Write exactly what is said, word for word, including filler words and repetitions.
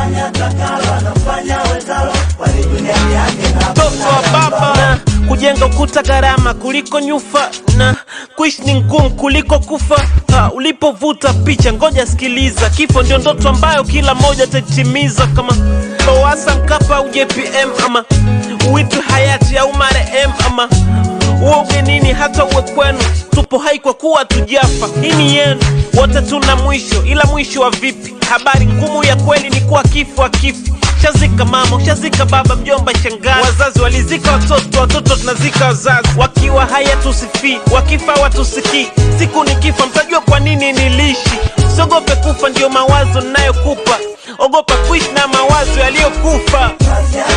fanya takalo, anafanya wezalo, wali dunia yake na mtoto wa baba na kujenga ukuta gharama kuliko nyufa na kuishi ni ngumu kuliko kufa. Ha, ulipovuta picha ngoja sikiliza, kifo ndio ndoto ambayo kila moja tatimiza. Kama Lowassa Mkapa au J P M ama uitwe hayati au marehemu ama uoge nini hata uwe kwenu, tupo hai kwa kuwa tujafa. Hii ni yenu wote, tuna mwisho, ila mwisho wa vipi? Habari ngumu ya kweli ni kuwa kifo hakifi. Shazika mama, shazika baba, mjomba, shangazi, wazazi walizika watoto, watoto tunazika wazazi. Wakiwa haya tusifii, wakifa watusikii. Siku nikifa mtajua kwa nini niliishi. Usiogope kufa, ndio mawazo ninayokupa. Ogopa kuishi na mawazo yaliyokufa.